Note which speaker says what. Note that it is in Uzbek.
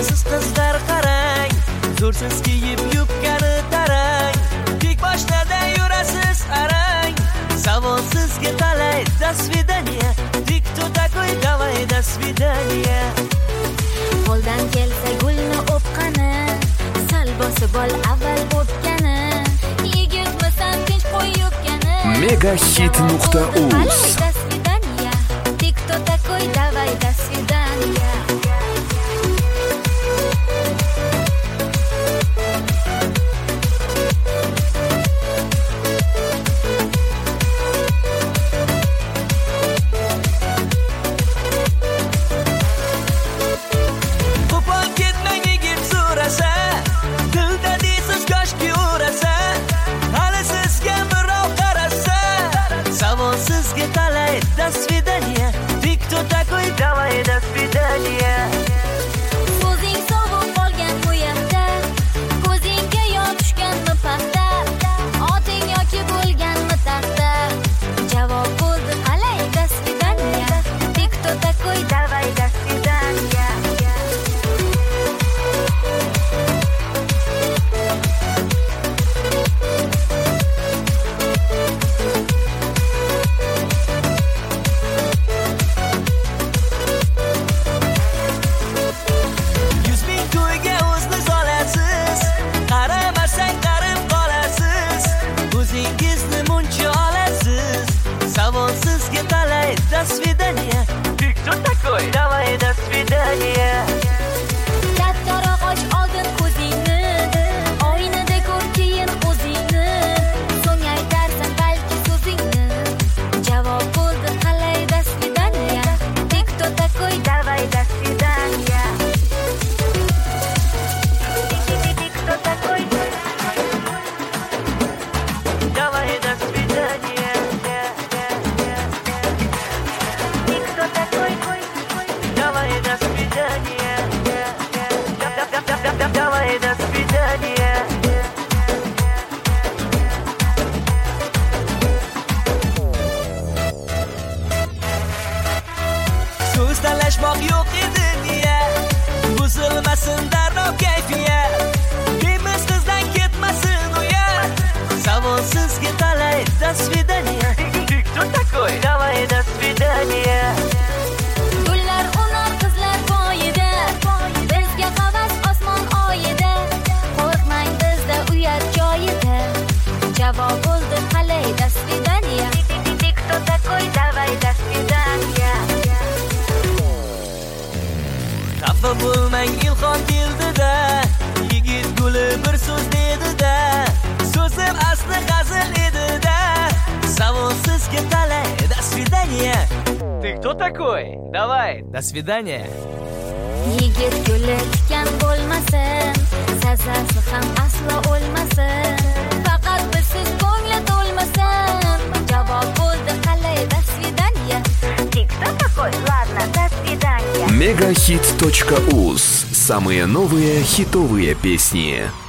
Speaker 1: Bo'ysiz qizlar qarang, zo'rsiz kiyib yubkani tarang, tik boshlarda yurasiz arang. Savolsizga talay, до свидания. Ты кто такой, давай, до свидания.
Speaker 2: Qo'ldan kelsa gulni o'pqani, sal bosib ol avval o'pgani. Yigitmisan tinch qo'y yubkani.
Speaker 3: Megahit.uz.
Speaker 2: До свидания. Ты кто такой, давай, до свидания.
Speaker 1: Savolsizga talay, до свидания. Ты кто такой, давай, до свидания.
Speaker 2: So'zing sovuq qolgan bu yerda, ko'zingga yon tushganmi paxta, oting yoki bo'lganmi taxta. Javob bo'ldi qalay, до свидания. Ты кто такой, давай, до свидания. Savolsizga talay, до свидания. Ты кто такой? Давай, до свидания. Kattaroq och oldin ko'zingni, oynada ko'r keyin o'zingni, so'ng aytarsan balki so'zingni. Javob bo'ldi qalay, до свидания. Ты кто такой? Давай, до свидания. Ты кто такой?
Speaker 1: Давай, до свидания. Давай, до свидания. Давай, до свидания. So'z talashmoq yo'q edi niya, buzilmasin darrov kayfiyat, semiz qizdan ketmasin uyat. Savolsizga talay, до свидания. Ты кто такой? Давай, до свидания.
Speaker 2: Gullar unar qizlar boyida, bizga havas osmon oyida. Qo'rqmang bizda uyat joyida. Javob bo'ldi qalay, до свидания. Ты кто такой? Давай, до свидания.
Speaker 1: Xafa bo'lmang ilhom keldida, yigit guli bir so'z dedida, so'zim asli hazil edida. Savolsizga talay, до свидания. Ты кто такой? Давай, до свидания.
Speaker 2: Yigit guli tikan bo'lmasin, sazasi ham aslo o'lmasin. Faqat bizsiz ko'ngli to'lmasin. Javob bo'ldi qalay, до свидания. Ты кто такой? Ладно, до свидания.
Speaker 3: Megahit.uz. Самые новые хитовые песни.